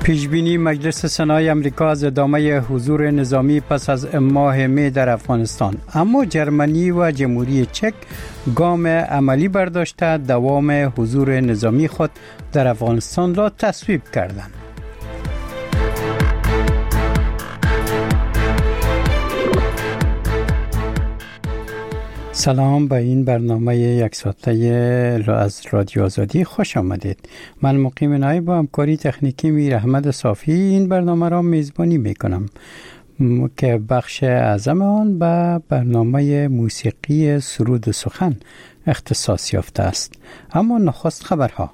پیشبینی مجلس سنای امریکا از ادامه حضور نظامی پس از ماه می در افغانستان، اما جرمنی و جمهوری چک گام عملی برداشته دوام حضور نظامی خود در افغانستان را تصویب کردند. سلام، به این برنامه یک ساعته از رادیو آزادی خوش آمدید. من مقیم نایب با همکاری تکنیکی میر احمد صافی این برنامه را میزبانی میکنم که بخش اعظم آن به برنامه موسیقی سرود سخن اختصاص یافته است. اما نخست خبرها.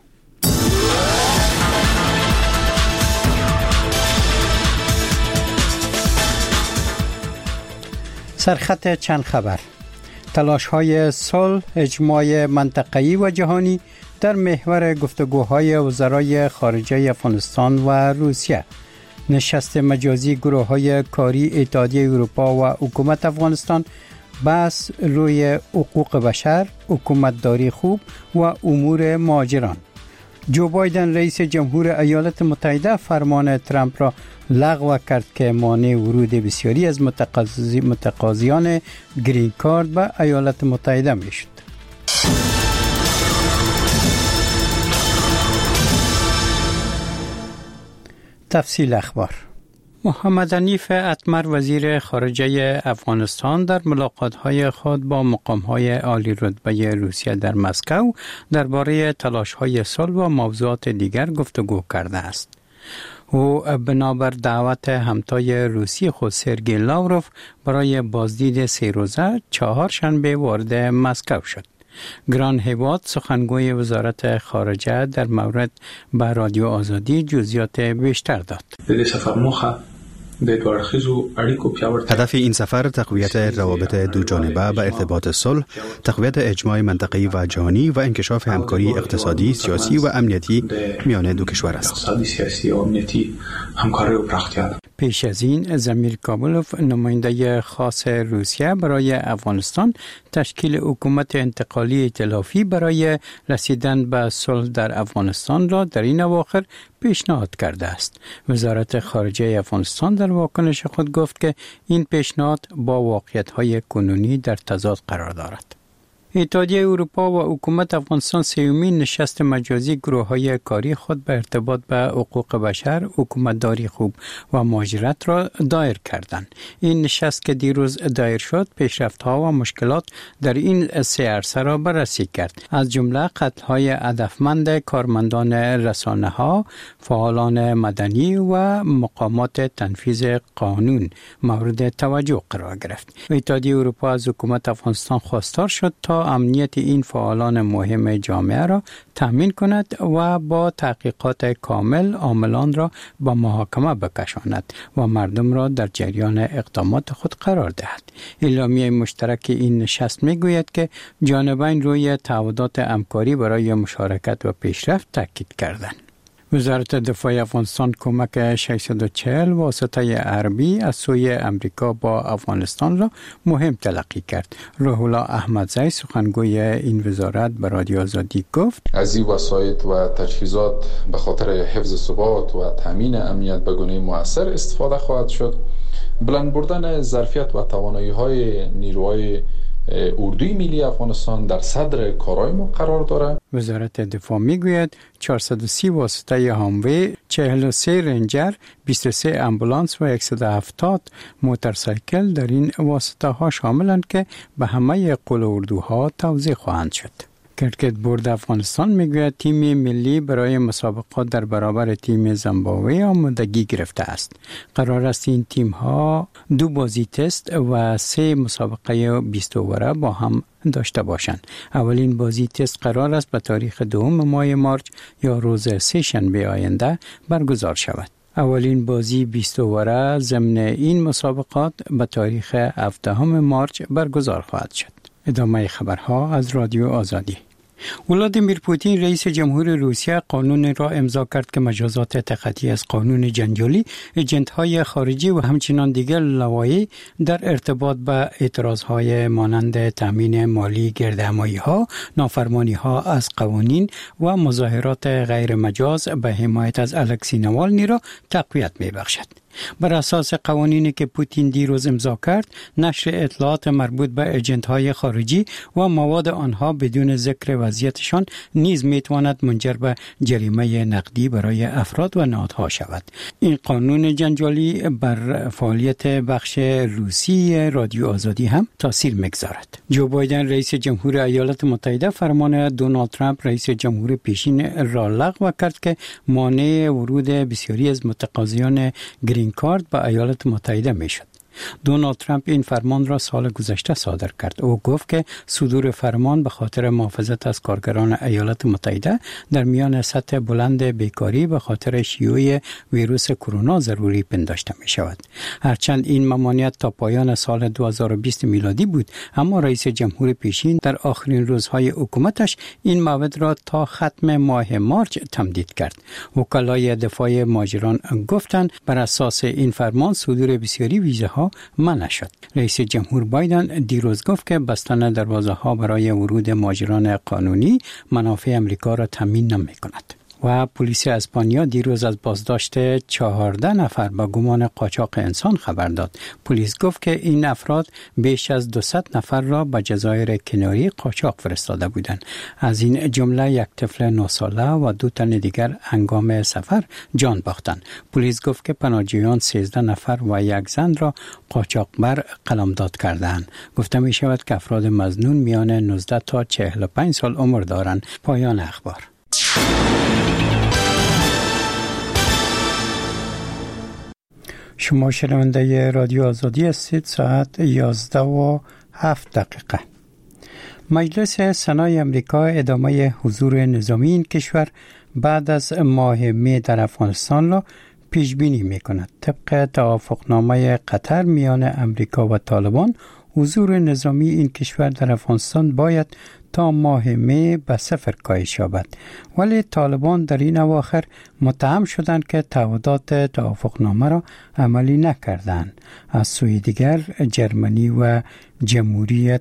سرخط چند خبر: تلاش‌های صلح، اجماع منطقه‌ای و جهانی در محور گفتگوهای وزرای خارجه افغانستان و روسیه، نشست مجازی گروه‌های کاری اتحادیه اروپا و حکومت افغانستان، بحث روی حقوق بشر، حکومتداری خوب و امور مهاجران. جو بایدن رئیس جمهور ایالات متحده فرمان ترامپ را لغو کرد که مانع ورود بسیاری از متقاضیان گرین کارت به ایالات متحده می شد. تفصیل اخبار: محمد حنیف اتمر وزیر خارجه افغانستان در ملاقات‌های خود با مقام‌های عالی رتبه روسیه در مسکو درباره تلاش‌های صلح و موضوعات دیگر گفتگو کرده است. او بنابر دعوت همتای روسی خود سرگئی لاوروف برای بازدید 3 روزه چهارشنبه وارد مسکو شد. گران هیواد سخنگوی وزارت خارجه در مورد به رادیو آزادی جزئیات بیشتر داد. هدف این سفر تقویت روابط دو جانبه به ارتباط صلح، تقویت اجماع منطقه‌ای و جهانی و انکشاف همکاری اقتصادی، سیاسی و امنیتی میان دو کشور است. پیش از این زمیر کابلوف نماینده خاص روسیه برای افغانستان تشکیل حکومت انتقالی ائتلافی برای رسیدن به صلح در افغانستان را در این اواخر پیشنهاد کرده است. وزارت خارجه افغانستان در واکنش خود گفت که این پیشنهاد با واقعیت‌های کنونی در تضاد قرار دارد. اتحادیه اروپا و حکومت افغانستان سومین نشست مجازی گروه‌های کاری خود به ارتباط به حقوق بشر، حکومتداری خوب و مهاجرت را دایر کردند. این نشست که دیروز دایر شد، پیشرفت‌ها و مشکلات در این 3 عرصه را بررسی کرد، از جمله قتل‌های هدفمند کارمندان رسانه‌ها، فعالان مدنی و مقامات تنفیذ قانون مورد توجه قرار گرفت. اتحادیه اروپا از حکومت افغانستان خواستار شد تا امنیت این فعالان مهم جامعه را تامین کند و با تحقیقات کامل عاملان را به محاکمه بکشاند و مردم را در جریان اقدامات خود قرار دهد. اعلامیه مشترک این نشست میگوید که جانبین روی تعهدات همکاری برای مشارکت و پیشرفت تاکید کردند. وزارت دفاع افغانستان کمک 640 واسطه حربی از سوی امریکا با افغانستان را مهم تلقی کرد. روح الله احمدزی سخنگوی این وزارت به رادیو آزادی گفت: از این وسایط و تجهیزات به خاطر حفظ ثبات و تامین امنیت به گونه مؤثر استفاده خواهد شد. بلند بردن ظرفیت و توانایی‌های نیروهای اردوی ملی افغانستان در صدر کارهای ما قرار دارد. وزارت دفاع میگوید 430 واسطه هاموی، 43 رنجر، 23 امبولانس و 170 موتورسایکل در این واسطه ها شاملند که به همه قول اردوها توزیع خواهند شد. کرکت بورد افغانستان میگوید تیم ملی برای مسابقات در برابر تیم زیمبابوه آمادگی گرفته است. قرار است این تیم ها 2 بازی تست و 3 مسابقه 20 اووره با هم داشته باشند. اولین بازی تست قرار است به تاریخ 2 ماه مارچ یا روز 3 شنبه آینده برگزار شود. اولین بازی 20 اووره ضمن این مسابقات به تاریخ 17 مارچ برگزار خواهد شد. ادامه خبرها از رادیو آزادی. ولادیمیر پوتین رئیس جمهور روسیه قانون را امضا کرد که مجازات تخطی از قانون جنجالی ایجنت‌های خارجی و همچنین دیگر لوایح در ارتباط با اعتراض‌های مانند تامین مالی گردهمایی‌ها، نافرمانی‌ها از قوانین و مظاهرات غیر مجاز به حمایت از الکسی نوالنی را تقویت می‌بخشد. بر اساس قوانینی که پوتین دیروز امضا کرد، نشر اطلاعات مربوط به ایجنت‌های خارجی و مواد آنها بدون ذکر وضعیتشان نیز میتواند منجر به جریمه نقدی برای افراد و نهادها شود. این قانون جنجالی بر فعالیت بخش روسی رادیو آزادی هم تاثیر میگذارد. جو بایدن رئیس جمهور ایالات متحده فرمان دونالد ترامپ رئیس جمهور پیشین را لغو کرد که مانع ورود بسیاری از متقاضیان گرین کارت به ایالات متحده میشد. دونالد ترامپ این فرمان را سال گذشته صادر کرد. او گفت که صدور فرمان به خاطر محافظت از کارگران ایالات متحده در میان سطح بلند بیکاری به خاطر شیوع ویروس کرونا ضروری پنداشته می شود. هرچند این ممانعت تا پایان سال 2020 میلادی بود، اما رئیس جمهور پیشین در آخرین روزهای حکومتش این موعد را تا ختم ماه مارچ تمدید کرد. وکلای دفاع مهاجران گفتند بر اساس این فرمان صدور بسیاری ویزاها منع شد. رئیس جمهور بایدن دیروز گفت که بستن دروازه‌ها برای ورود مهاجران قانونی منافع امریکا را تامین نمی‌کند. و پلیس اسپانیا دیروز از بازداشت 14 نفر با گمان قاچاق انسان خبر داد. پلیس گفت که این افراد بیش از 200 نفر را به جزایر کناری قاچاق فرستاده بودند. از این جمله یک طفل 9 ساله و 2 تن دیگر هنگام سفر جان باختند. پلیس گفت که پناهجویان 13 نفر و یک زن را قاچاقبر قلمداد کردند. گفته می شود که افراد مظنون میان 19 تا 45 سال عمر دارند. پایان اخبار. شما شنونده رادیو آزادی هستید. ساعت 11:07. مجلس سنای امریکا ادامه حضور نظامی این کشور بعد از ماه می در افغانستان را پیش بینی می کند. طبق توافقنامه قطر میان امریکا و طالبان، حضور نظامی این کشور در افغانستان باید تا ماه می به 0 کاهش یابد، ولی طالبان در این اواخر متهم شدند که تعهدات توافقنامه را عملی نکردند. از سوی دیگر جرمنی و جمهوری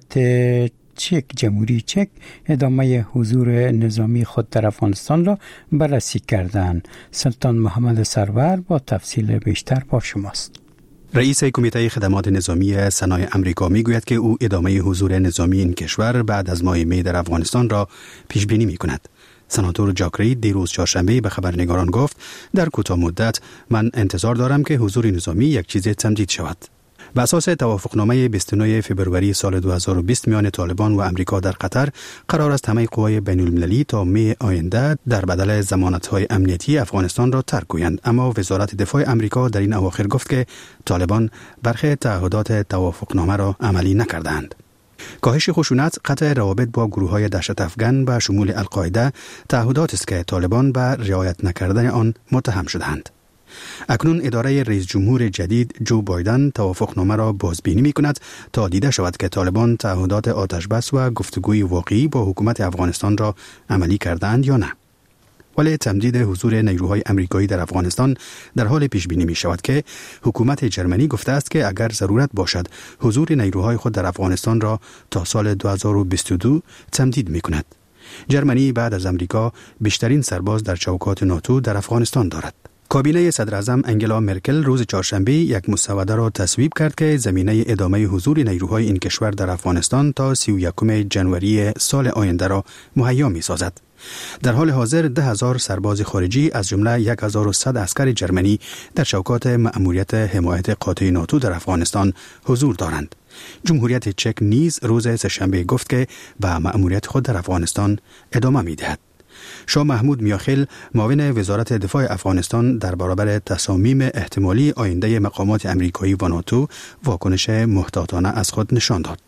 چک ادامه حضور نظامی خود در افغانستان را بررسی کردند. سلطان محمد سرور با تفصیل بیشتر با شماست. رئیس کمیته خدمات نظامی سنای امریکا میگوید که او ادامه حضور نظامی این کشور بعد از ماه می در افغانستان را پیش بینی می کند. سناتور جاک رید دیروز چهارشنبه به خبرنگاران گفت در کوتاه مدت من انتظار دارم که حضور نظامی یک چیز تمدید شود. بر اساس توافقنامه 29 فوریه سال 2020 میان طالبان و امریکا در قطر، قرار است همه قوای بین المللی تا می آینده در بدل ضمانت‌های امنیتی افغانستان را ترک کنند. اما وزارت دفاع امریکا در این اواخر گفت که طالبان برخی تعهدات توافقنامه را عملی نکردند. کاهش خشونت، قطع روابط با گروه‌های دهشت افغان به شمول القاعده تعهدات است که طالبان به رعایت نکردن آن متهم شدند. اکنون اداره رئیس جمهور جدید جو بایدن توافقنامه را بازبینی می کند تا دیده شود که طالبان تعهدات آتشبس و گفتگوی واقعی با حکومت افغانستان را عملی کردند یا نه. ولی تمدید حضور نیروهای امریکایی در افغانستان در حال پیش بینی می شود که حکومت جرمنی گفته است که اگر ضرورت باشد حضور نیروهای خود در افغانستان را تا سال 2022 تمدید می کند. جرمنی بعد از امریکا بیشترین سرباز در چوکات ناتو در افغانستان دارد. کابینه صدر اعظم انگلا مرکل روز چهارشنبه یک مسوده را تصویب کرد که زمینه ادامه حضور نیروهای این کشور در افغانستان تا 31 جنوری سال آینده را مهیا می سازد. در حال حاضر 10,000 سرباز خارجی از جمله 1,100 عسکر جرمنی در چوکات مأموریت حمایت قاطع ناتو در افغانستان حضور دارند. جمهوریت چک نیز روز سه‌شنبه گفت که به مأموریت خود در افغانستان ادامه می دهد. شاه محمود میاخیل معاون وزارت دفاع افغانستان در برابر تصامیم احتمالی آینده مقامات امریکایی و ناتو واکنش محتاطانه از خود نشان داد.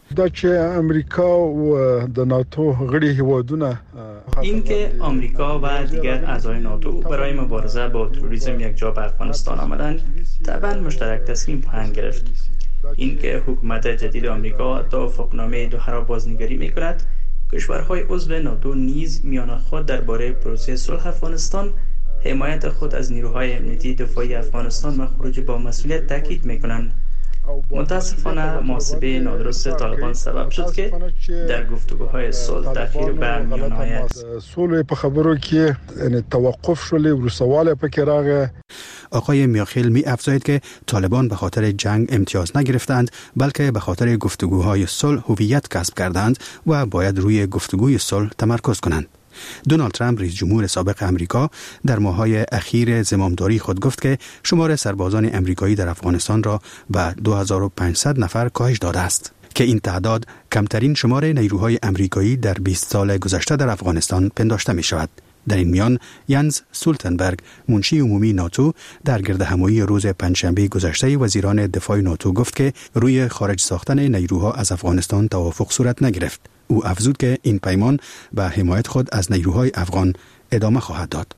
امریکا و د ناتو غړي هیوادونه این که آمریکا و دیگر اعضای ناتو برای مبارزه با تروریسم یک جا به افغانستان آمدند طبعا مشترک تصمیم خواهند گرفت. این که حکومت جدید آمریکا توافقنامه دوحه را بازنگری می‌کند کشورهای عضو ناتو نیز میان خود درباره پروسه صلح افغانستان، حمایت خود از نیروهای امنیتی دفاعی افغانستان و خروج با مسئولیت تاکید میکنند. متاسفانه محاسبه نادرست طالبان سبب شد که در گفتگوهای صلح تأخیر به میان آید. صلح په خبرو کې توقف شول و سوال پکې راغی. آقای میاخیل می افزاید که طالبان به خاطر جنگ امتیاز نگرفتند، بلکه به خاطر گفتگوهای صلح هویت کسب کردند و باید روی گفتگوی صلح تمرکز کنند. دونالد ترامپ رئیس جمهور سابق امریکا در ماه‌های اخیر زمامداری خود گفت که شمار سربازان امریکایی در افغانستان را به 2500 نفر کاهش داده است که این تعداد کمترین شمار نیروهای امریکایی در 20 سال گذشته در افغانستان پنداشته می شود. در این میان ینز استولتنبرگ منشی عمومی ناتو در گردهمایی روز پنجشنبه گذشته وزیران دفاع ناتو گفت که روی خارج ساختن نیروها از افغانستان توافق صورت نگرفت. او افزود که این پیمان به حمایت خود از نیروهای افغان ادامه خواهد داد.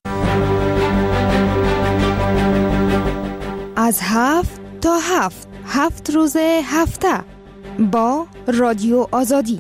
از 7 تا 7 روز هفته با رادیو آزادی.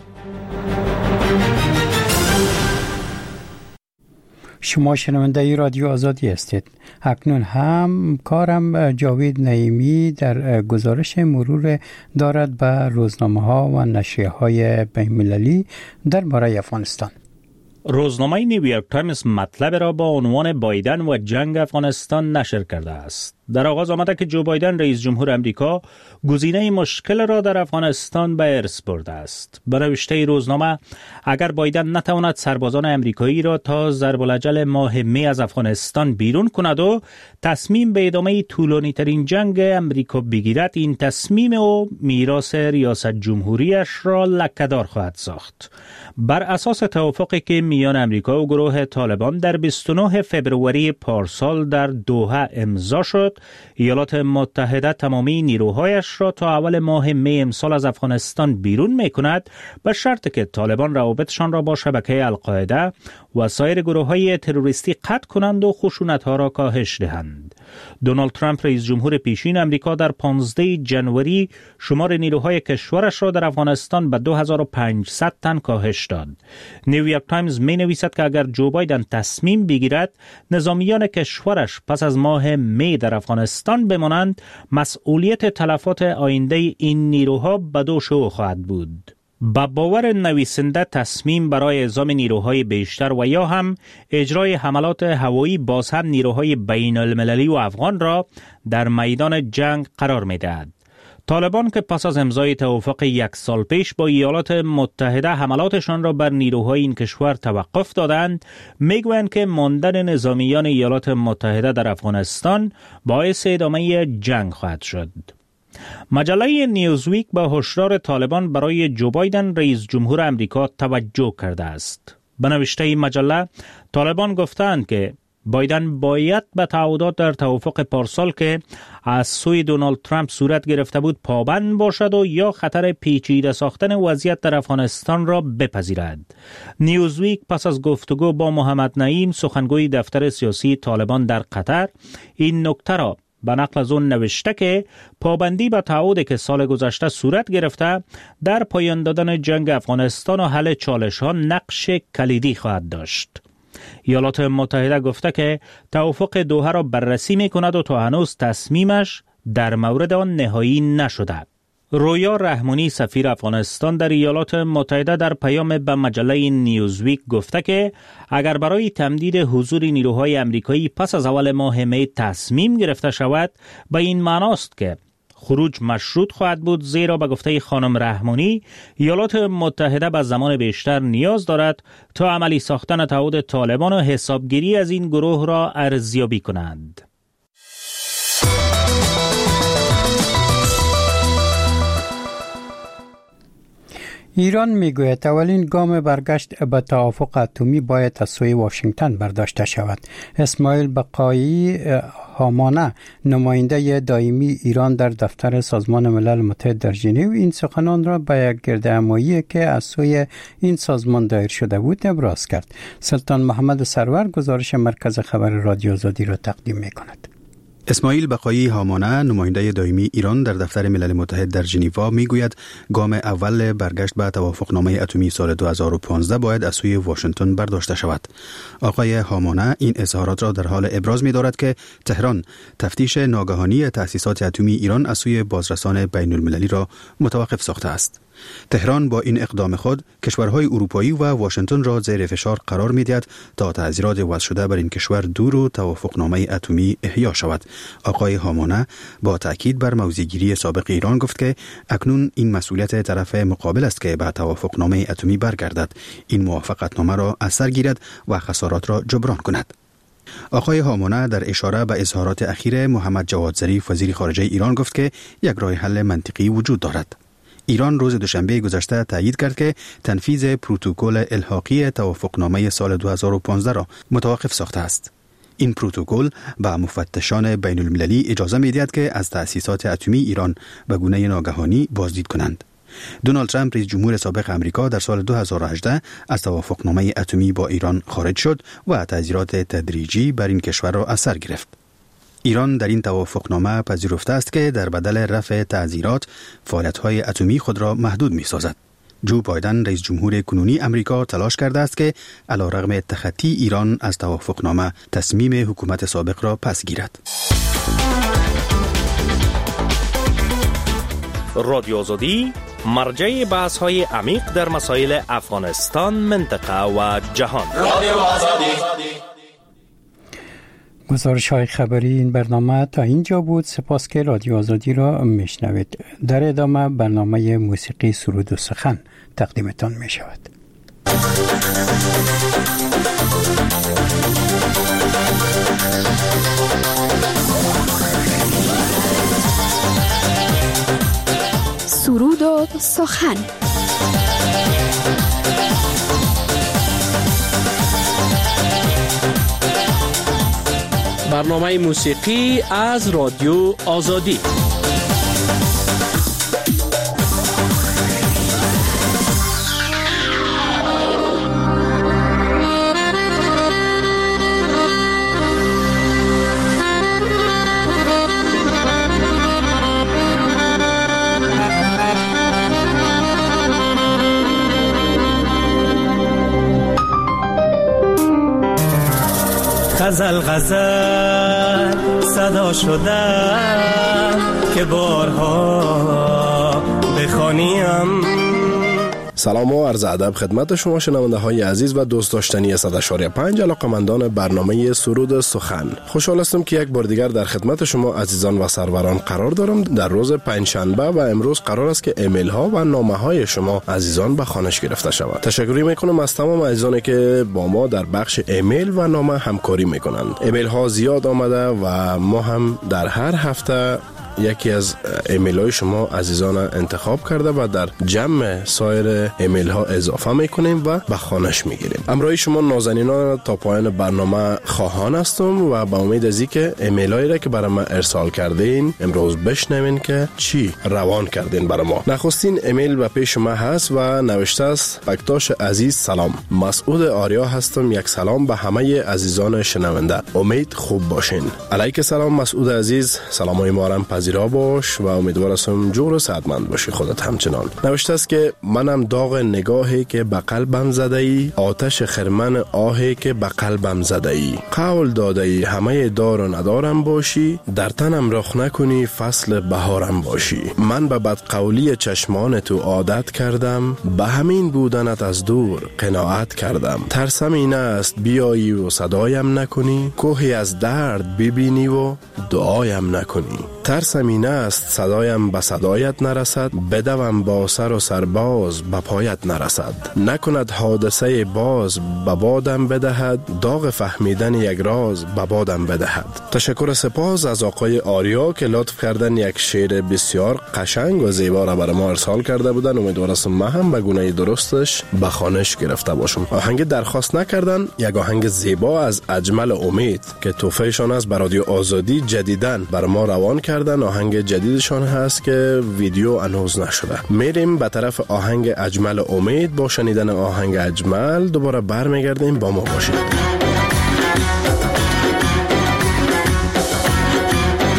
شما شنونده رادیو آزادی هستید. اکنون هم کارم جاوید نعیمی در گزارش مرور دارد به روزنامه‌ها و نشریه‌های بین‌المللی درباره افغانستان. روزنامه نیویورک تایمز مطلب را با عنوان بایدن و جنگ افغانستان نشر کرده است. در آغاز آمده که جو بایدن رئیس جمهور امریکا گزینه مشکل را در افغانستان به ارث برده است. به نوشته روزنامه اگر بایدن نتواند سربازان امریکایی را تا ضرب الاجل ماه می از افغانستان بیرون کند و تصمیم به ادامه طولانی ترین جنگ امریکا بگیرد، این تصمیم او میراث ریاست جمهوریش را لکه‌دار خواهد ساخت. بر اساس توافقی که میان امریکا و گروه طالبان در 29 فبروری پارسال در دوحه امضا شد، ایالات متحده تمامی نیروهایش را تا اول ماه می امسال از افغانستان بیرون می کند، به شرط که طالبان روابطشان را با شبکه القاعده و سایر گروه‌های تروریستی قطع کنند و خشونت‌ها را کاهش دهند. دونالد ترامپ رئیس جمهور پیشین امریکا در 15 جنوری شمار نیروهای کشورش را در افغانستان به 2500 تن کاهش داد. نیویورک تایمز می نویسد که اگر جو بایدن تصمیم بگیرد نظامیان کشورش پس از ماه می در افغانستان بمانند، مسئولیت تلفات آینده این نیروها به دوش او خواهد بود. با باور نویسنده تصمیم برای اعزام نیروهای بیشتر و یا هم اجرای حملات هوایی باز هم نیروهای بین المللی و افغان را در میدان جنگ قرار می دهد. طالبان که پس از امضای توافق 1 سال پیش با ایالات متحده حملاتشان را بر نیروهای این کشور توقف دادند، میگویند که ماندن نظامیان ایالات متحده در افغانستان باعث ادامه جنگ خواهد شد. مجله نیوزویک با هشدار طالبان برای جو بایدن رئیس جمهور امریکا توجه کرده است. به نوشته این مجله طالبان گفتند که بایدن باید به تعهدات در توافق پارسال که از سوی دونالد ترامپ صورت گرفته بود پابند باشد و یا خطر پیچیده ساختن وضعیت در افغانستان را بپذیرد. نیوزویک پس از گفتگو با محمد نعیم سخنگوی دفتر سیاسی طالبان در قطر این نکته را به نقل از اون نوشته که پابندی به تعهدی که سال گذشته صورت گرفته در پایان دادن جنگ افغانستان و حل چالش‌ها نقش کلیدی خواهد داشت. ایالات متحده گفته که توافق دوحه را بررسی می‌کند و تا هنوز تصمیمش در مورد آن نهایی نشده. رویا رحمانی سفیر افغانستان در ایالات متحده در پیام به مجله نیوزویک گفته که اگر برای تمدید حضور نیروهای امریکایی پس از اول ماه می تصمیم گرفته شود، به این معناست که خروج مشروط خواهد بود، زیرا به گفته خانم رحمانی ایالات متحده به زمان بیشتر نیاز دارد تا عملی ساختن تعهد طالبان و حسابگیری از این گروه را ارزیابی کنند. ایران میگوید اولین گام برگشت به توافق اتمی باید از سوی واشنگتن برداشته شود. اسماعیل بقایی هامانه نماینده دائمی ایران در دفتر سازمان ملل متحد در ژنو این سخنان را به یک گردهمایی که از سوی این سازمان دایر شده بود ابراز کرد. سلطان محمد سرور گزارش مرکز خبر رادیو آزادی را تقدیم می‌کند. اسماعیل بقایی هامانه نماینده دائمی ایران در دفتر ملل متحد در ژنو میگوید گام اول برگشت به توافقنامه اتمی سال 2015 باید از سوی واشنگتن برداشته شود. آقای هامانه این اظهارات را در حال ابراز می‌دارد که تهران تفتیش ناگهانی تأسیسات اتمی ایران از سوی بازرسان بین المللی را متوقف ساخته است. تهران با این اقدام خود کشورهای اروپایی و واشنگتن را زیر فشار قرار می‌دهد تا تعزیرات وضع شده بر این کشور دور و توافقنامه اتمی احیا شود. آقای هامانه با تأکید بر موضع‌گیری سابق ایران گفت که اکنون این مسئولیت طرف مقابل است که به توافقنامه اتمی برگردد، این موافقتنامه را از سر گیرد و خسارات را جبران کند. آقای هامانه در اشاره به اظهارات اخیر محمد جواد ظریف وزیر خارجه ایران گفت که یک راه حل منطقی وجود دارد. ایران روز دوشنبه گذشته تایید کرد که تنفیذ پروتکل الحاقی توافقنامه سال 2015 را متوقف ساخته است. این پروتکل به مفتشان بین المللی اجازه می‌دهد که از تأسیسات اتمی ایران به گونه ناگهانی بازدید کنند. دونالد ترامپ رئیس جمهور سابق امریکا در سال 2018 از توافقنامه اتمی با ایران خارج شد و تعزیرات تدریجی بر این کشور را از سر گرفت. ایران در این توافقنامه پذیرفته است که در بدل رفع تعزیرات فعالیت‌های اتمی خود را محدود می‌سازد. جو بایدن رئیس جمهور کنونی امریکا تلاش کرده است که علیرغم تخطی ایران از توافقنامه تصمیم حکومت سابق را پس گیرد. رادیو آزادی مرجع بحث‌های عمیق در مسائل افغانستان، منطقه و جهان. رادیو آزادی. گزارش‌های خبری این برنامه تا اینجا بود. سپاس که رادیو آزادی را میشنوید. در ادامه برنامه موسیقی سرود و سخن تقدیمتان می شود. سرود و سخن. برنامه موسیقی از رادیو آزادی. غزل غزل صدا شده که بارها بخوانیم. سلام و عرض ادب خدمت شما شنونده های عزیز و دوست داشتنی 100.5 علاقه‌مندان برنامه سرود سخن. خوشحال هستم که یک بار دیگر در خدمت شما عزیزان و سروران قرار دارم. در روز پنجشنبه و امروز قرار است که ایمیل ها و نامه های شما عزیزان به خوانش گرفته شود. تشکر میکنم از تمام عزیزانی که با ما در بخش ایمیل و نامه همکاری میکنند. ایمیل ها زیاد آمده و ما هم در هر هفته یکی از ایمیل های شما عزیزان انتخاب کرده و در جمع سایر ایمیل ها اضافه میکنیم و به خوانش میگیریم. همراه شما نازنینان تا پایان برنامه خواهان هستم و با امید از اینکه ایمیل هایی را که برای ما ارسال کردین امروز بشنوین که چی روان کردین برای ما. نخستین ایمیل به پیش ما هست و نوشته است: بکتاش عزیز سلام، مسعود آریا هستم. یک سلام به همه عزیزان شنونده، امید خوب باشین. علیک سلام مسعود عزیز، سلامای ما را پذیرا باش و امیدوار هستم جور و صحتمند باشی خودت همچنان. نوشته است که منم داغ نگاهی که به قلبم زده ای، آتش خرمن آهی که به قلبم زده ای، قول داده ای همه دار و ندارم باشی، در تنم رخ نکنی فصل بهارم باشی. من به بدقولی چشمان تو عادت کردم، به همین بودنت از دور قناعت کردم. ترسم این است بیایی و صدایم نکنی، کوهی از درد ببینی و دعایم نکنی. ترسم این است صدایم به صدایت نرسد، بدوم با سر و سرباز به پایت نرسد. نکند حادثه باز به بادم بدهد، داغ فهمیدن یک راز به بادم بدهد. تشکر سپاس از آقای آریا که لطف کردن یک شعر بسیار قشنگ و زیبا را برای ما ارسال کرده بودن. امیدوارم ما هم به گونه درستش به خوانش گرفته باشم. آهنگ درخواست نکردن، یک آهنگ زیبا از اجمل امید که توفیشان از رادیو آزادی جدیدن برای ما روان کردن. آهنگ جدیدشان هست که ویدیو هنوز نشده. میریم به طرف آهنگ اجمل امید. با شنیدن آهنگ اجمل دوباره برمیگردیم، با ما باشید.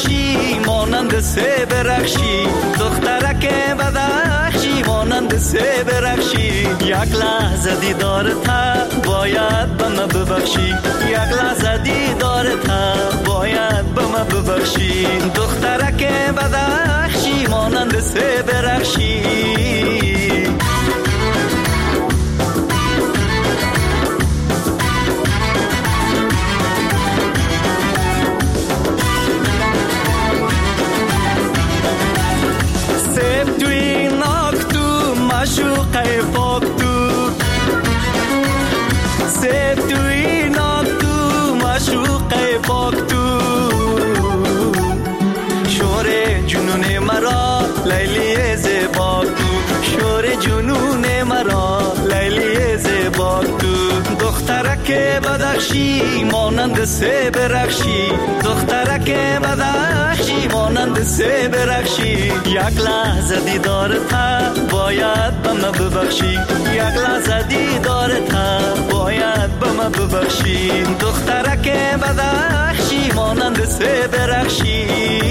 بدخشی مانند سه برخشی دخترک بدخشی مانند سه برخشی یک لحظه دیدارت باید به من ببخشی یک لحظه دیدارت باید به من ببخشی دخترک بدخشی مانند سه برخشی سیب توی ناک تو مشوقه پاک تو سیب توی ناک تو مشوقه پاک تو شور جنون مرا لیلی زیباک تو شور جنون مرا لیلی زیباک تو دخترک بدخشی مانند سه برخشی دخترک بدخشی مانند سه برخشی یک لحظه دیدارت باید به من ببخشی یک لحظه دیدارت باید به من ببخشی دخترک بدخشی مانند سه برخشی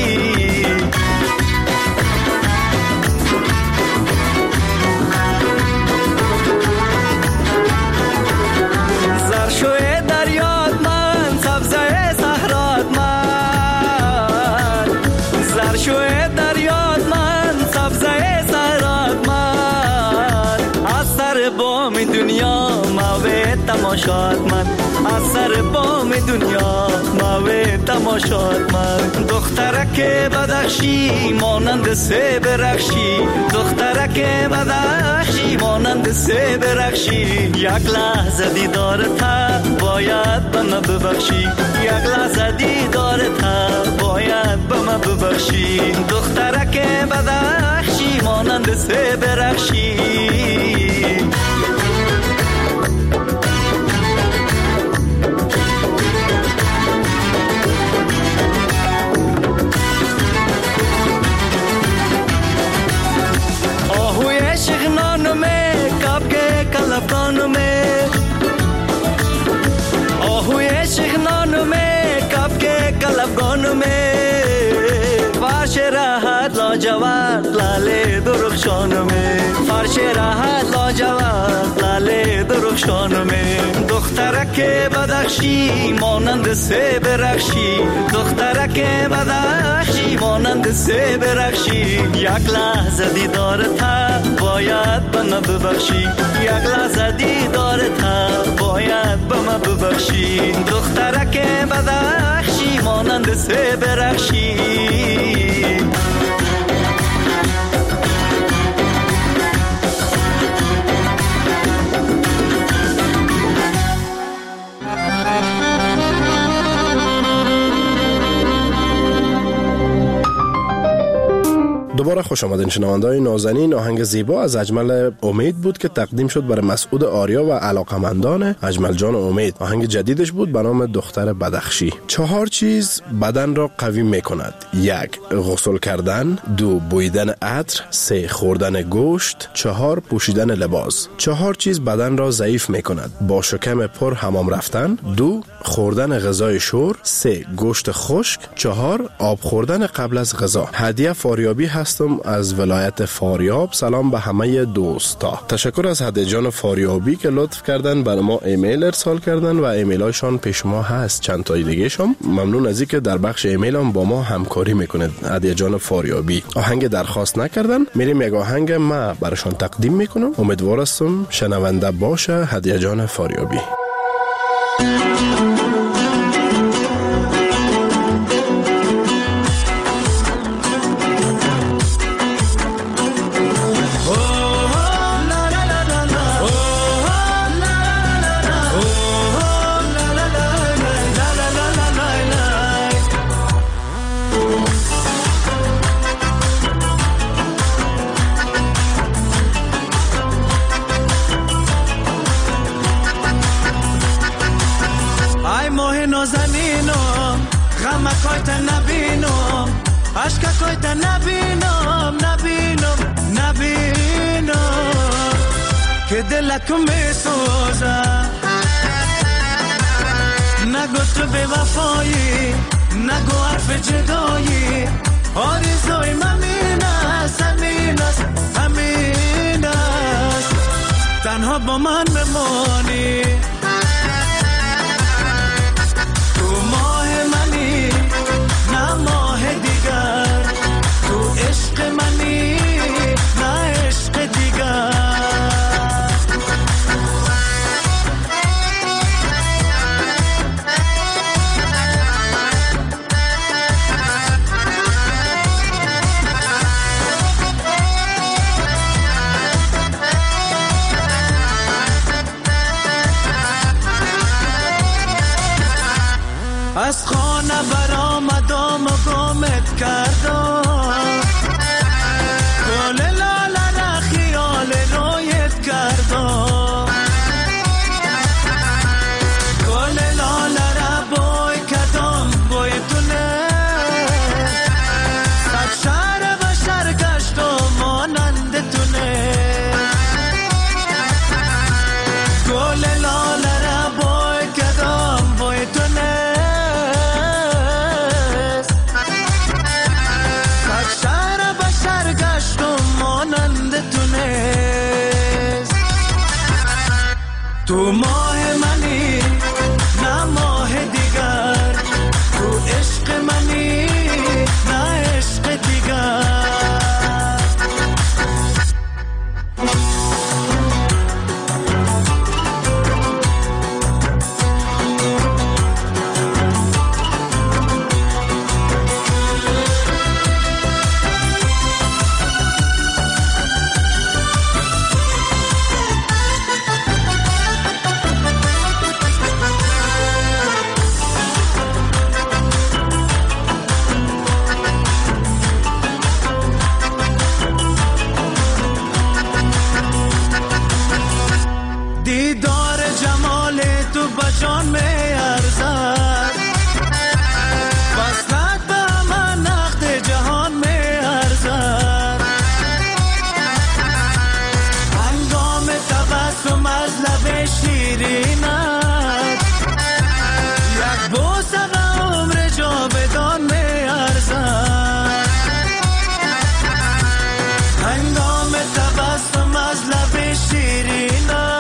زرشوی دریاد من سبزه صحرات من زرشوی دریاد من سبزه صحرات من از سر بام دنیا موه تماشات من از سر بام دنیا موه تماشات من دخترک بدخشی مانند سه برخشی دخترک بدخشی مانند سه برخشی یک لحظه دیدارت باید به من ببخشی یک لحظه دیدارت باید به من ببخشی دخترک بدخشی مانند سه برخشی آهوی شغنانو می کب که کلفانو می آهوی شغنانو می کب که کلفانو می فرش راحت لاجواد لاله درخشانو می فرش راحت لاجواد لاله درخشانو می دخترک بدخشی مانند سه برخشی دخترک بدخشی مانند سه برخشی یک لحظه دیدارت باید به من ببخشی یک لحظه دیدارت باید به من ببخشی دخترک بدخشی مانند سه برخشی دوباره خوش آمدین شنونده‌های نازنین. آهنگ زیبا از اجمل امید بود که تقدیم شد برای مسعود آریا و علاقمندان اجمل جان امید. آهنگ جدیدش بود به نام دختر بدخشی. 4 چیز بدن را قوی می‌کند. 1 غسل کردن، 2 بویدن عطر، 3 خوردن گوشت، 4 پوشیدن لباس. 4 چیز بدن را ضعیف می‌کند. با شکم پر حمام رفتن، 2 خوردن غذای شور، 3 گوشت خشک، 4 آب خوردن قبل از غذا. هدیه فاریابی هستم از ولایت فاریاب. سلام به همه دوستا. تشکر از هدیه جان فاریابی که لطف کردن برای ما ایمیل ارسال کردن و ایمیل هاشون پیش ما هست. چند تای دیگه شم ممنون از اینکه در بخش ایمیل هم با ما همکاری میکنید. هدیه جان فاریابی آهنگ درخواست نکردن، میریم یک آهنگ ما براشون تقدیم میکنم. امیدوار هستم شنونده باشه. هدیه جان فاریابی. دلک می سوزه نگو تو به وفایی نگو حرف جدایی آرزوی همین است همین است همین است تنها با من بمانی تو ماه منی نه ماه دیگر تو عشق منی نه عشق دیگر از خانه برآمدم و گمت کردم گل لاله را خیال رویت کردم گل لاله را بوی کردم بوی تونه صد شهر بشر گشتم مانند تونه گل لاله را بوی کردم بوی تونه تو ماه منی نه ماه دیگر تو عشق منی نه عشق دیگر دیدار جمال تو بجان می ارزد وصلت به من نقد جهان می ارزد هنگام تبسم از لب شیرینت یک بوسه به عمر جاودان می ارزد هنگام تبسم از لب شیرینت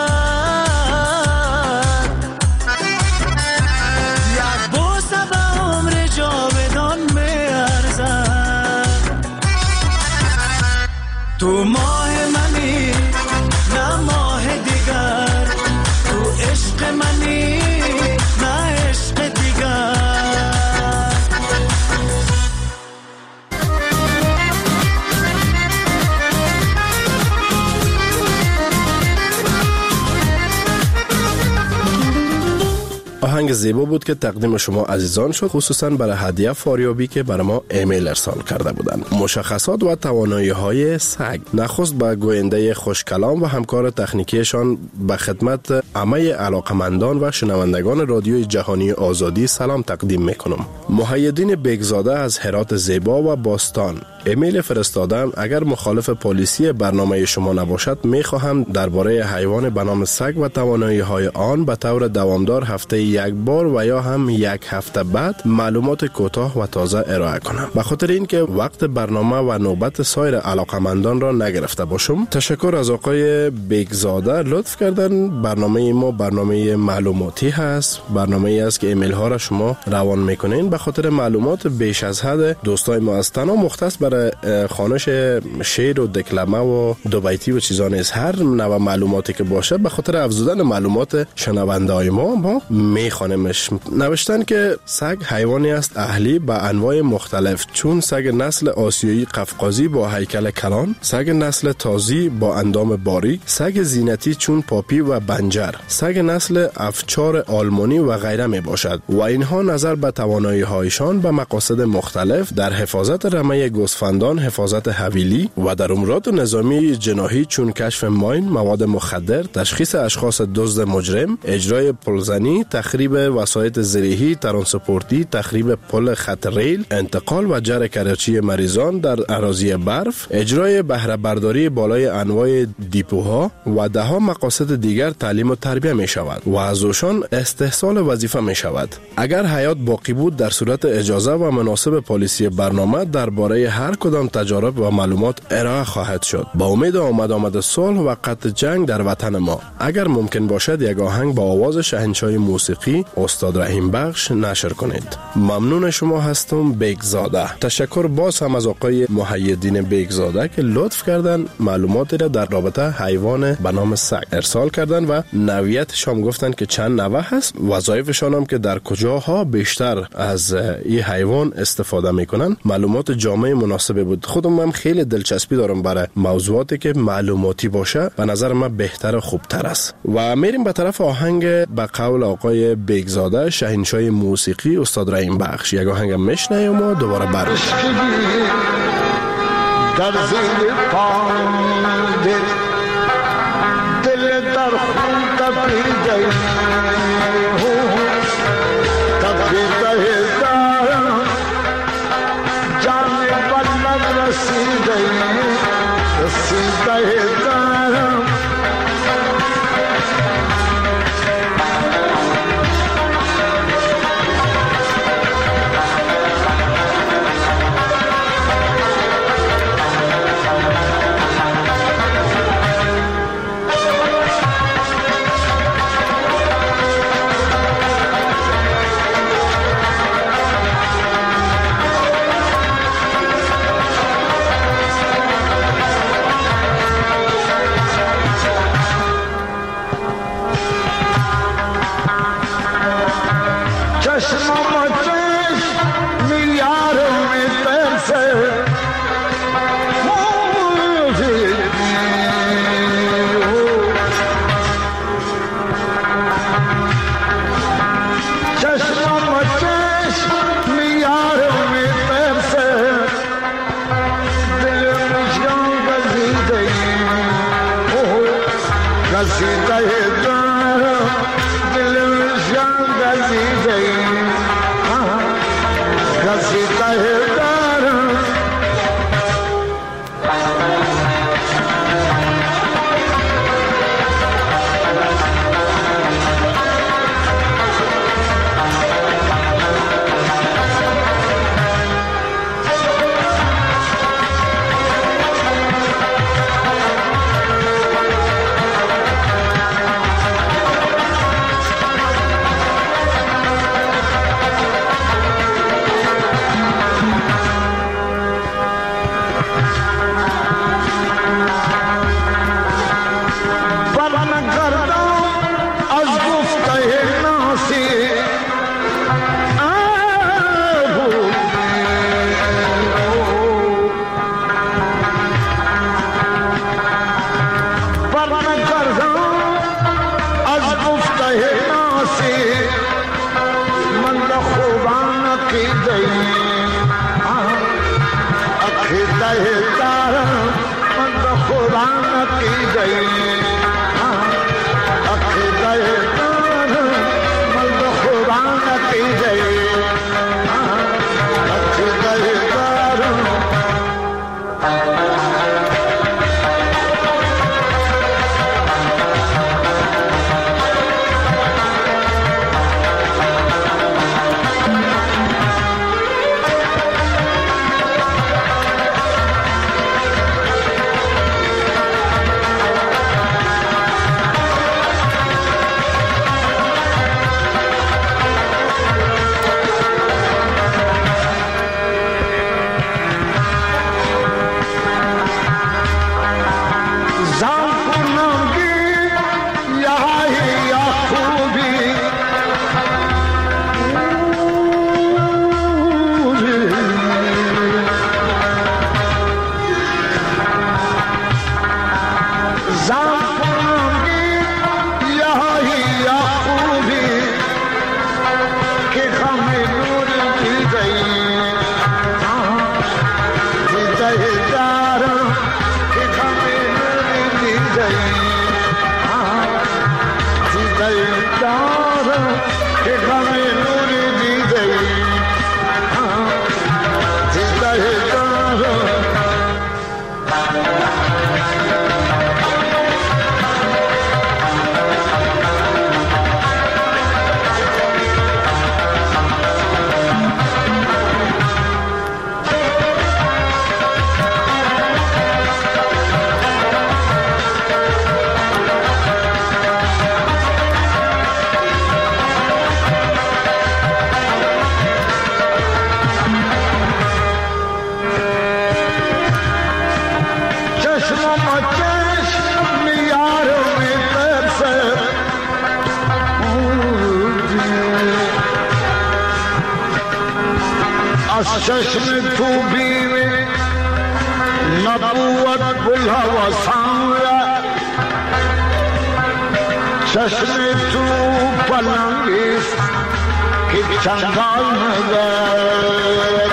تو ماه منی نه ماه دیگر تو عشق منی نه عشق دیگر آهنگ زیبا بود که تقدیم شما عزیزان شد، خصوصا برای هدیه فاریابی که برای ما ایمیل ارسال کرده بودند. مشخصات و توانایی‌های سگ. نخست به گوینده خوشکلام و همکار تکنیکیشان به خدمت همه علاقمندان و شنوندگان رادیوی جهانی آزادی سلام تقدیم میکنم. محیدین بیگزاده از هرات زیبا و باستان ایمیل فرستادن. اگر مخالف پالیسی برنامه شما نباشد میخواهم درباره حیوان به نام سگ و توانایی‌های آن به طور دوامدار هفته یک بار و یا هم یک هفته بعد معلومات کوتاه و تازه ارائه کنم. به خاطر اینکه وقت برنامه و نوبت سایر علاقمندان را نگرفته باشم، تشکر از آقای بیگزاده. لطف کردن برنامه ما برنامه معلوماتی هست، برنامه ای است که ایمیل ها را شما روان میکنین. به خاطر معلومات بیش از حد دوستای ما از تنها مختص برای خوانش شعر و دکلمه و دو بیتی و چیزا نیست. هر نوع معلوماتی که باشه به خاطر افزودن معلومات شنونده های ما میخوانمش. نوشتن که سگ حیوانی است اهلی به انواع مختلف، چون سگ نسل آسیایی قفقازی با هیکل کلان، سگ نسل تازی با اندام باریک، سگ زینتی چون پاپی و بنجر، سگ نسل افچار آلمانی و غیره می باشد و اینها نظر به توانایی هایشان به مقاصد مختلف در حفاظت رمه گوسفندان، حفاظت حویلی و در امورات نظامی جناحی چون کشف ماین، مواد مخدر، تشخیص اشخاص دزد مجرم، اجرای پلزنی، تخریب وسایط زرهی، ترانسپورتی، تخریب پل خط ریل، انتقال و جر کرچی مریضان در اراضی برف، اجرای بهره برداری بالای انواع دیپوها و دهها مقاصد دیگر تعلیم و تربیه می شود و از اوشان استحصال وظیفه می شود. اگر حیات باقی بود در صورت اجازه و مناسب پالیسی برنامه درباره هر کدام تجارب و معلومات ارائه خواهد شد. با امید آمد صلح و قطع جنگ در وطن ما. اگر ممکن باشد یک آهنگ با آواز شاهنشاه موسیقی استاد رحیم بخش نشر کنید. ممنون شما هستم بیگزاده. تشکر باز هم از آقای محیدین بیگزاده که لطف کردن معلوماتی را در رابطه حیوان به نام سگ ارسال کردن و نوعیتش هم گفتن که چند نوع هست، وظایفشان هم که در کجاها بیشتر از این حیوان استفاده میکنن. معلومات جامع مناسبه بود. خودم هم خیلی دلچسپی دارم برای موضوعاتی که معلوماتی باشه، به نظر من بهتر و خوبتر است. و میریم به طرف آهنگ به قول آقای بیگزاده شاهنشاه موسیقی استاد رحیم بخش. یک آهنگ میشنویم و دوباره برمیگردیم. در زیر پاند دل در خون تپیده تپیده دارم جان بلد رسیده دارم چشم تو بینه نبوت گل حواسم چشم تو پلنگیست که چنگال ندارد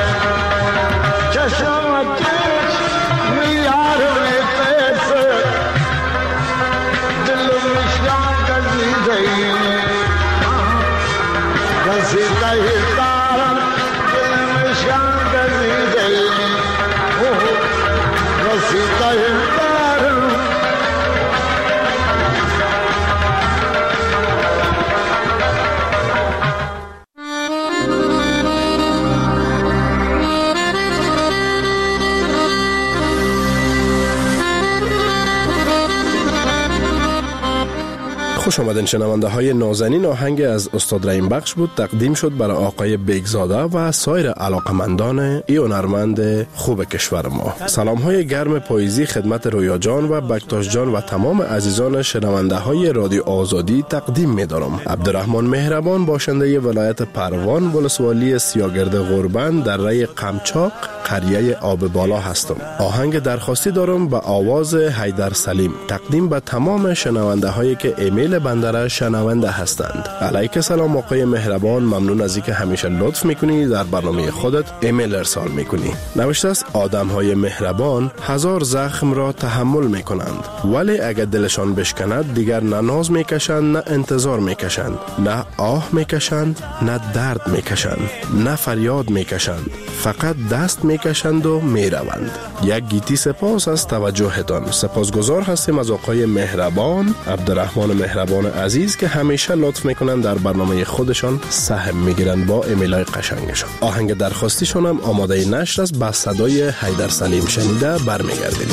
چشم میار میپسه دل مشکان گزیده دارم خوش آمدین شنونده های نازنین. آهنگ از استاد رحیم بخش بود، تقدیم شد برای آقای بیگزاده و سایر علاقمندان ای هنرمند خوب کشور ما. سلام های گرم پاییزی خدمت رویا جان و بکتاش جان و تمام عزیزان شنونده های رادیو آزادی تقدیم می دارم. عبدالرحمن مهربان، باشنده ولایت پروان، ولسوالی سیاگرد غربند در ری قمچاق، قریه آب بالا هستم. آهنگ درخواستی دارم به آواز حیدر سلیم، تقدیم به تمام شنونده هایی که ایمیل بنده شنونده هستند. علیک سلام آقای مهربان، ممنون از اینکه همیشه لطف میکنی در برنامه خودت ایمیل ارسال میکنی. نوشته است آدم های مهربان 1000 زخم را تحمل میکنند، ولی اگر دلشان بشکند دیگر نه ناز میکشند نه انتظار میکشند، نه آه میکشند نه درد میکشند، نه فریاد میکشند، فقط دست میکشند و میروند. یک گیتی سپاس از توجهتان. سپاسگزار هستیم از آقای مهربان، عبدالرحمن مهربان عزیز که همیشه لطف میکنن در برنامه خودشان سهم میگیرن با ایمیلای قشنگشان. آهنگ درخواستیشون هم آماده نشر است، با صدای حیدر سلیم شنیده برمیگردیم.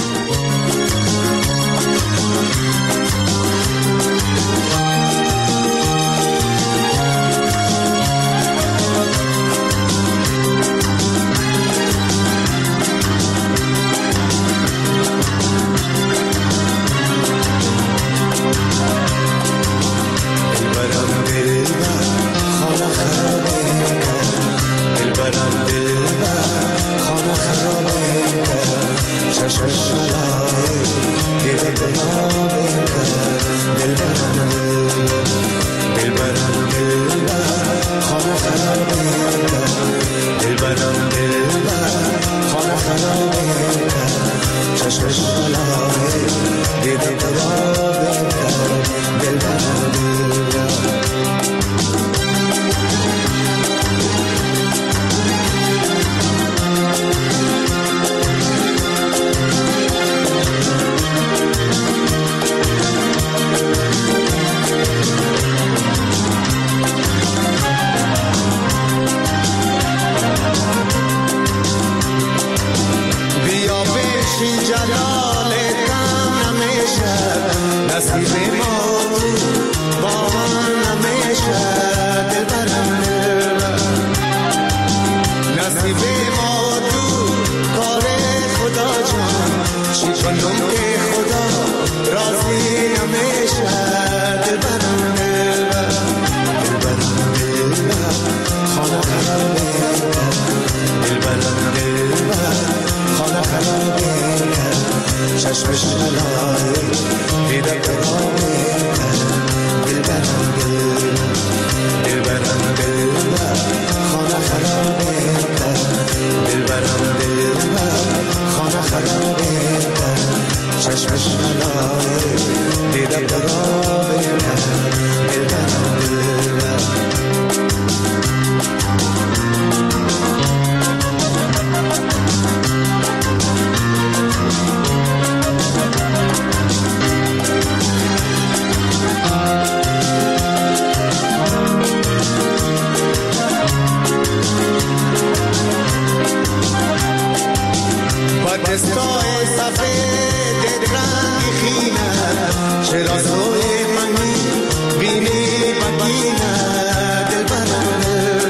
دستای سفید رنگی خینه چرا زوی منی بینی بگینه دل برم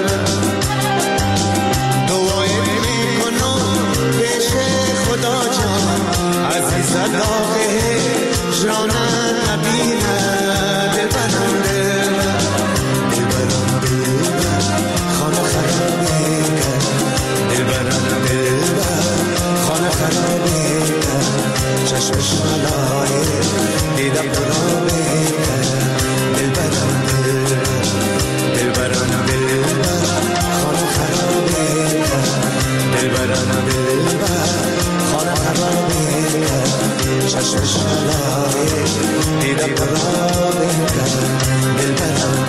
دوای میکنم پیش خدا جان عزیز داغه جانم نبینه دل برم دل برم خانه خرابه دل برم خانه خرابه چشمش ملایه دیدم قرابه دل برم دل برم خانه خرابه دل برم خانه خرابه چشمش ملایه دیدم قرابه دل برم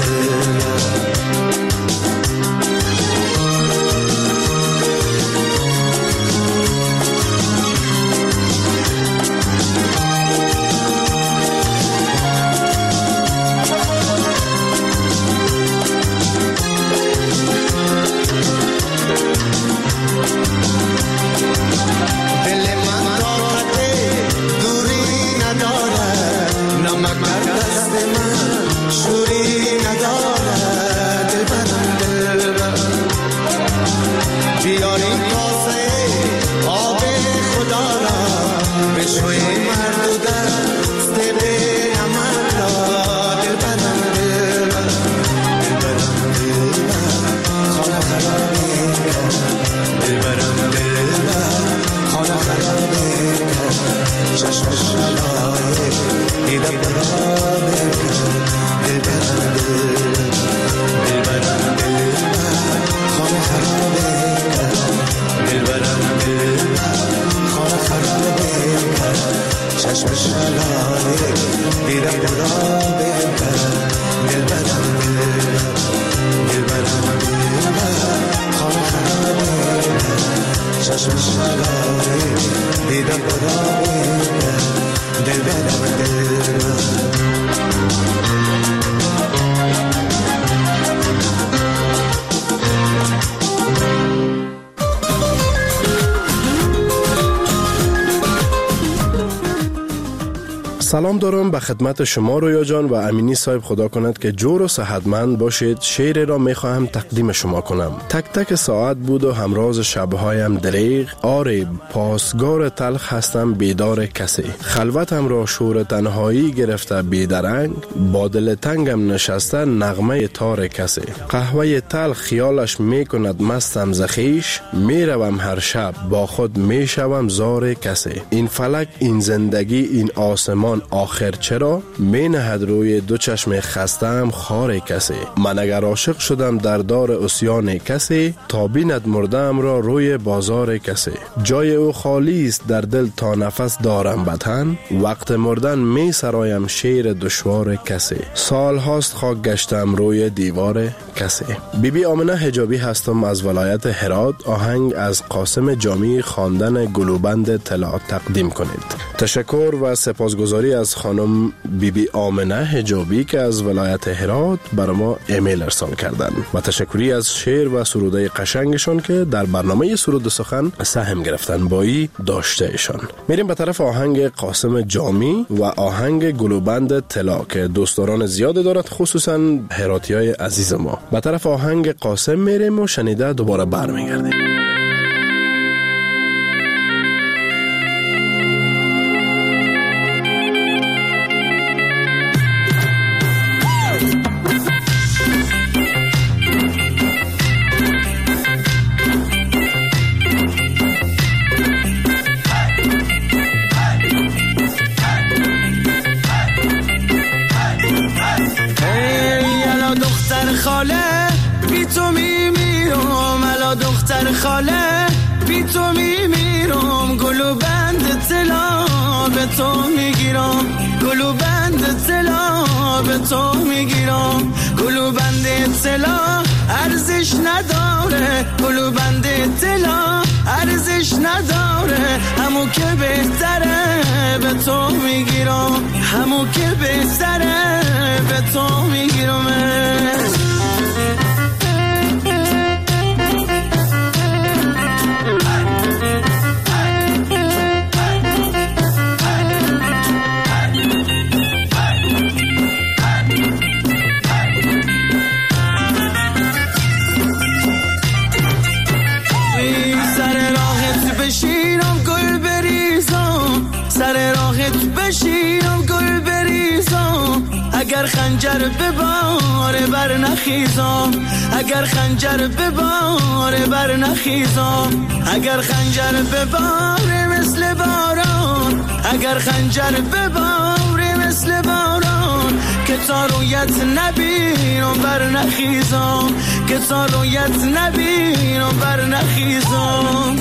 سلام دارم به خدمت شما رویا جان و امینی صاحب. خدا کند که جور و صحتمند باشید. شعر را میخواهم تقدیم شما کنم. تک تک ساعت بود و همراز شبهایم دریغ، آره پاسگار تلخ هستم بیدار کسی، خلوتم را شور تنهایی گرفته بیدرنگ، با دل تنگم نشسته نغمه تار کسی، قهوه تلخ خیالش میکند مستم زخیش، میروم هر شب با خود میشوم زار کسی، این فلک این زندگی این آسمان آخر چرا می نهد روی دو چشم خستم خار کسی، من اگر عاشق شدم در دار اسیان کسی، تا بیند مردم را روی بازار کسی، جای او خالی است در دل تا نفس دارم بطن، وقت مردن می سرایم شیر دشوار کسی، سال هاست خاک گشتم روی دیوار کسی. بیبی آمنه حجابی هستم از ولایت هرات. آهنگ از قاسم جامی خواندن گلوبند طلا تقدیم کنید. تشکر و سپاسگزاری از خانم بیبی آمنه حجابی که از ولایت هرات برای ما ایمیل ارسال کردن و تشکری از شعر و سروده قشنگشون که در برنامه سرود سخن سهم گرفتن بایی داشته ایشان. میریم به طرف آهنگ قاسم جامی و آهنگ گلوبند طلا که دوستداران زیاد دارد، خصوصا هراتیای عزیز ما. به طرف آهنگ قاسم میریم و شنیده دوباره برمیگردیم. خاله بی تو میمیرم، گلوبند طلا به تو میگیرم، گلوبند طلا به تو میگیرم، گلوبند طلا ارزش نداره، گلوبند طلا ارزش نداره، همو که بهتره به تو میگیرم، همو که بهتره به تو میگیرم. سر راهت بشینم گل بریزم اگر خنجر به بار بر نخیزم اگر خنجر به بار بر نخیزم اگر خنجر به بار مثل باران اگر خنجر به بار مثل باران که تا رویت نبینم بر نخیزم که تا رویت نبینم بر نخیزم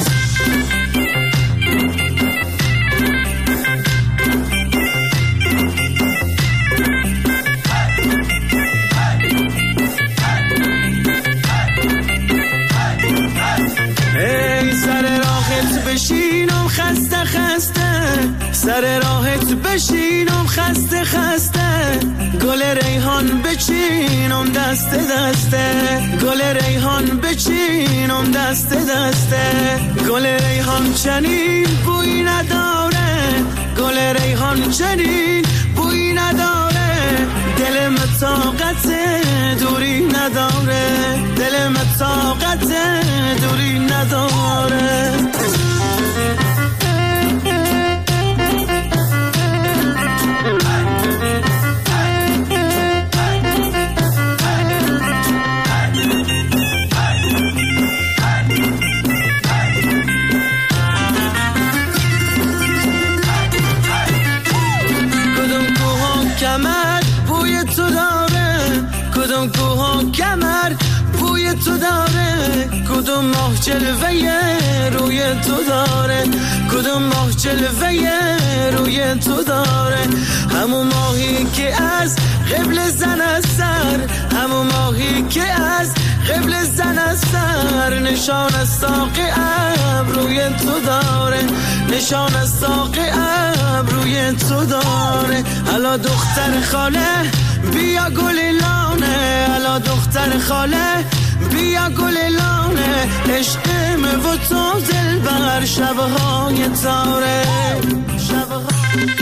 بشینم خسته خسته سر راهت بشینم خسته خسته گل ریحان بچینم دست دسته گل ریحان بچینم دست دسته گل ریحان چنین بوی نداره گل ریحان چنین بوی نداره دلم طاقت دوری نداره دلم طاقت دوری نداره کمر بوی تو داره کدوم ماه جلوه روی تو داره کدوم ماه جلوه روی تو داره همون ماهی که از قبل زن از سر همون ماهی که از قبل زن از سر نشان از ساق ابروی تو داره نشان از ساق ابروی تو داره الا دختر خاله بیا گل لانه الا دختر خاله بیا گل لانه عشقم و تو دل بر شبهای تاره شبهای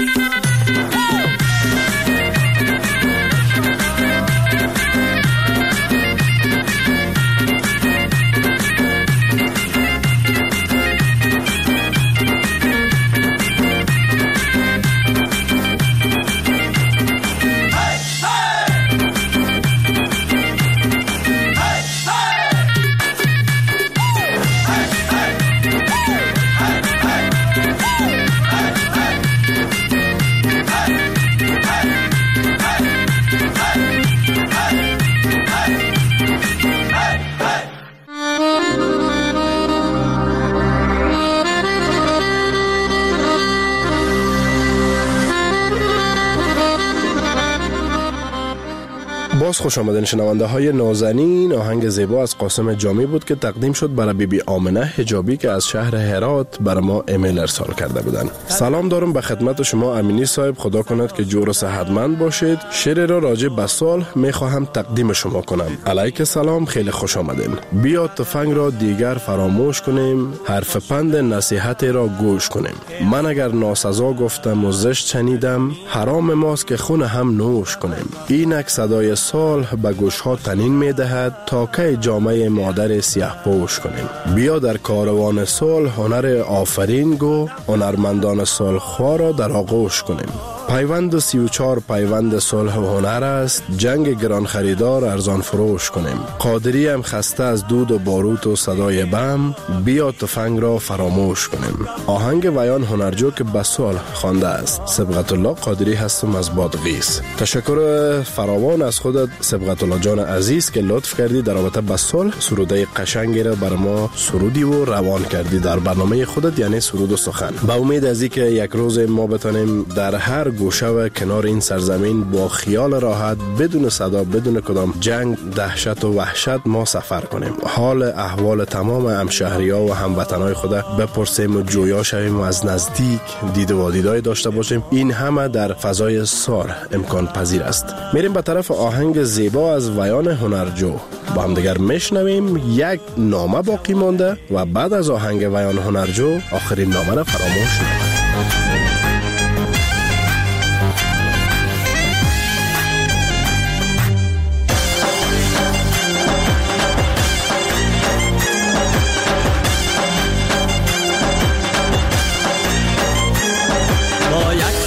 باز خوش آمدین شنونده های نازنین. آهنگ زیبا از قاسم جامی بود که تقدیم شد برای بیبی آمنه حجابی که از شهر هرات برای ما ایمیل ارسال کرده بودن. سلام دارم به خدمت شما امینی صاحب، خدا کند که جور و صحتمند باشید. شعر را راجع به سال می خواهم تقدیم شما کنم. علیک سلام، خیلی خوش آمدین. بیا تفنگ را دیگر فراموش کنیم، حرف پند نصیحت را گوش کنیم. من اگر ناسزا گفتم و زشت شنیدم، حرام ماست که خون هم نوش کنیم. اینک صدای سال به گوش ها تنین می دهد تا که جامعه مادر سیاه پوش کنیم. بیا در کاروان سال هنر آفرین گو، هنرمندان سال خواه را در آغوش کنیم. پیوند 34 پیوند صلح و هنر است، جنگ گران خریدار ارزان فروش کنیم. قادری هم خسته از دود و باروت و صدای بم، بیا تفنگ را فراموش کنیم. آهنگ ویان هنرجو که به سال خوانده است. سبقت الله قادری هستم از بادغیس. تشکر فراوان از خودت سبقت الله جان عزیز که لطف کردی در رابطه با سال سروده قشنگی را بر ما سرودی و روان کردی در برنامه خودت، یعنی سرود و سخن. با امید از اینکه یک روز ما بتونیم در هر گوشه و کنار این سرزمین با خیال راحت بدون صدا بدون کدام جنگ دهشت و وحشت ما سفر کنیم، حال احوال تمام همشهری‌ها و هموطنای خود بپرسیم و جویا شویم و از نزدیک دید و دیدار داشته باشیم. این همه در فضای سال امکان پذیر است. میریم به طرف آهنگ زیبا از ویان هنرجو. با هم دیگر میشنویم. یک نامه باقی مانده و بعد از آهنگ ویان هنرجو آخرین نامه را فراموش نکنید.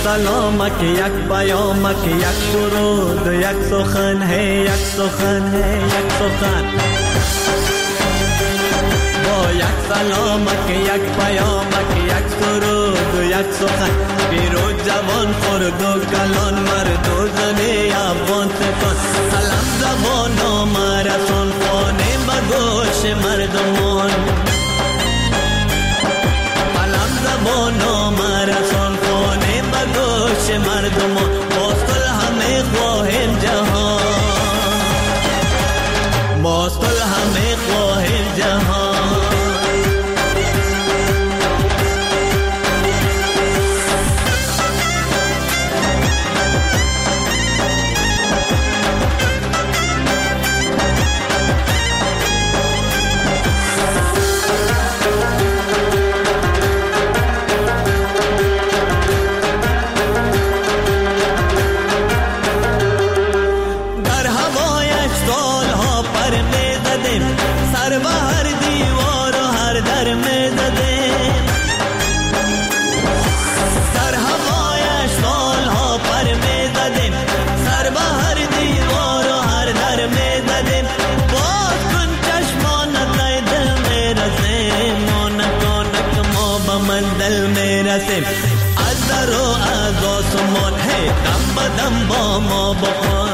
سلامک یک پیامک یک درود یک سخن ہے یک سخن ہے یک سخن با یک سلامک یک پیامک یک درود یک سخن پیرو جوان خرد و کلان مرد و زنی افغان سکان سلام زبان و مرسان خانه بگوش مردمان سلام زبان و مرسان خانه بگوش مردمان باستل همه خواهیم جهان باستل همه خواهیم جهان از در و از آسمان هی دم بدم با ما بخوان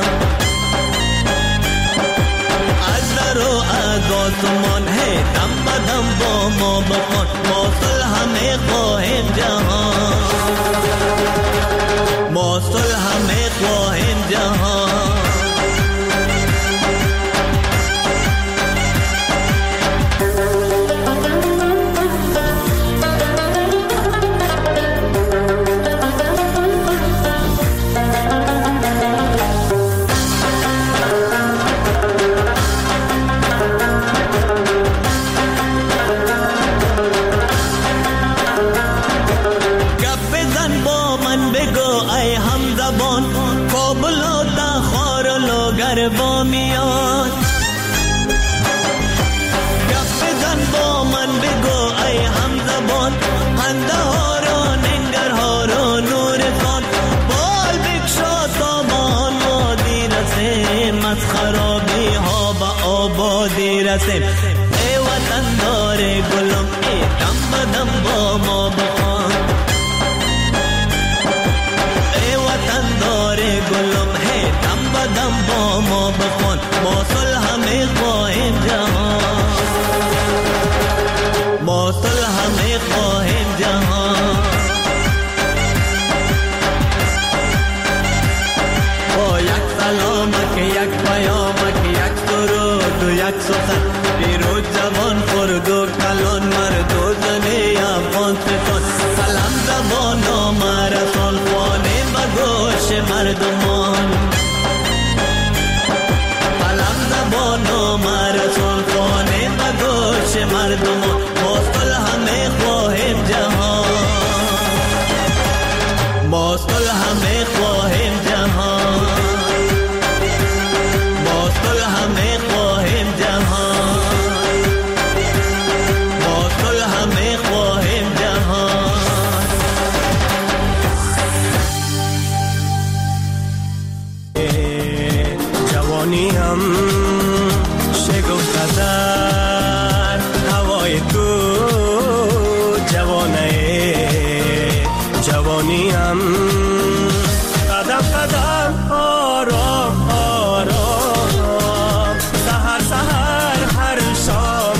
از در و از آسمان هی دم بدم با ما بخوان موصل همه خواهیم جهان موصل همه خواهیم جهان با میاد گپ بزن با من بگو ای همزبان خنده ها را ننگرها را نورستان بال بکشا تا با آبادی رسیم از خرابی ها به آبادی رسیم ای وطن دار گلم ای دم بدم با ما بخوان ای وطن دار گلم ای دم بدم با ما بخوان موصل همه خواهیم جهان موصل همه خواهیم جهان با یک سلامک یک پیامک یک درود و یک سخن پیرو جوان خرد و کلان مرد و زنی افغان ستان سلام زبان و مرسان خوانه بگوش مردمان بانو مرسون خانه بگوش مردمان موصل همه خواهیم جهان موصل همه خواهیم جهان موصل همه خواهیم جهان موصل همه خواهیم جهان جوانی هم شگفت‌زار هوای تو جوانی هم قدم قدم آرام آرام سحر سحر هر شام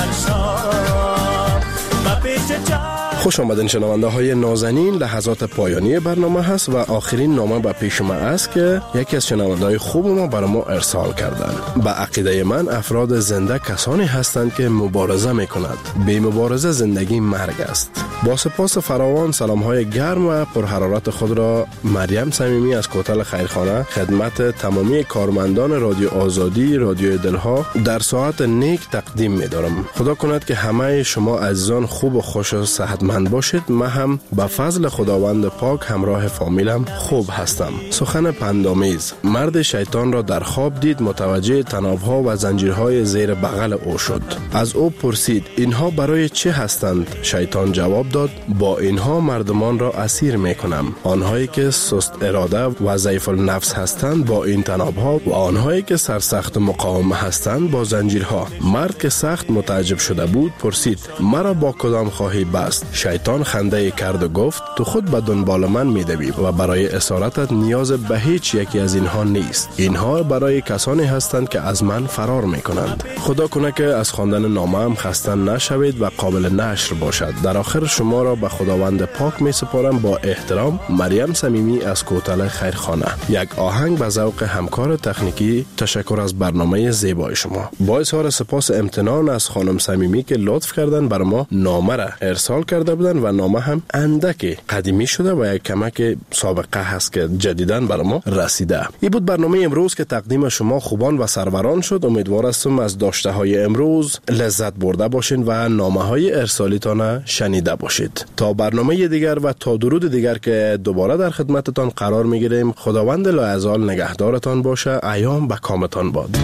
با پیش خوش آمدین شنونده های نازنین. لحظات پایانی برنامه هست و آخرین نامه به پیش ما است که یکی از شنونده های خوب ما برای ما ارسال کردن. به عقیده من افراد زنده کسانی هستند که مبارزه میکنند. بی مبارزه زندگی مرگ است. با سپاس فراوان سلام های گرم و پرحرارت خود را مریم صمیمی از کوتل خیرخانه خدمت تمامی کارمندان رادیو آزادی رادیو دلها در ساعت نیک تقدیم می‌دارم. خدا کند که همه شما عزیزان خوب و خوش و صحتمند صحتمند باشید. من هم به فضل خداوند پاک همراه فامیلم خوب هستم. سخن پندآمیز. مرد شیطان را در خواب دید، متوجه طناب‌ها و زنجیرهای زیر بغل او شد. از او پرسید اینها برای چه هستند؟ شیطان جواب داد با اینها مردمان را اسیر میکنم. آنهایی که سست اراده و ضعیف النفس هستند با این طناب‌ها و آنهایی که سرسخت مقاومه هستند با زنجیرها. مرد که سخت متعجب شده بود پرسید مرا با کدام خواهی بست؟ شیطان خنده کرد و گفت تو خود به دنبال من می‌دوی و برای اسارتت نیاز به هیچ یکی از اینها نیست. اینها برای کسانی هستند که از من فرار میکنند. خدا کنه که از خواندن نامه هم خسته نشوید و قابل نشر باشد. در آخر شما را به خداوند پاک می سپارم. با احترام، مریم صمیمی از کوتل خیرخانه. یک آهنگ به ذوق همکار تکنیکی. تشکر از برنامه زیبای شما. با اظهار سپاس امتنان از خانم صمیمی که لطف کردن بر ما نامه را ارسال کرده بودن و نامه هم اندک قدیمی شده و یک کمک سابقه هست که جدیداً بر ما رسیده. این بود برنامه امروز که تقدیم شما خوبان و سروران شد. امیدوار هستم از داشته های امروز لذت برده باشین و نامه های ارسالیتان شنیده باشید. تا برنامه دیگر و تا درود دیگر که دوباره در خدمتتان قرار میگیریم، خداوند لایزال نگهدارتان باشه. ایام به کامتان باد.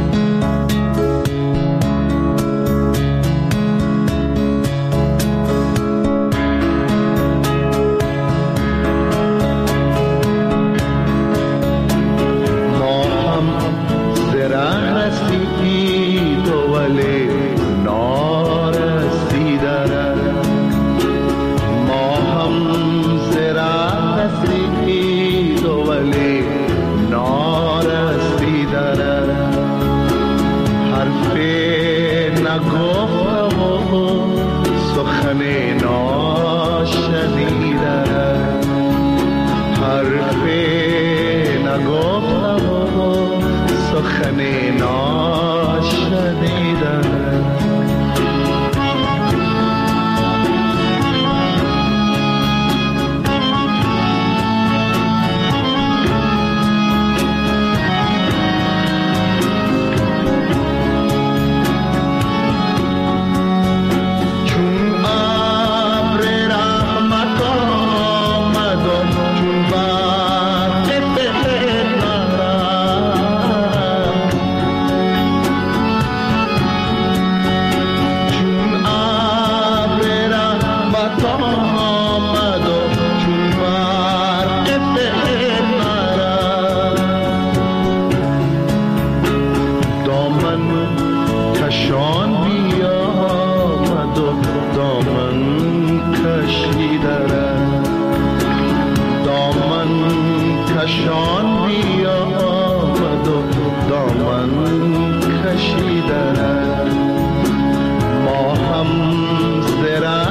کشان بیامد و دامن کشیدن ما هم زرا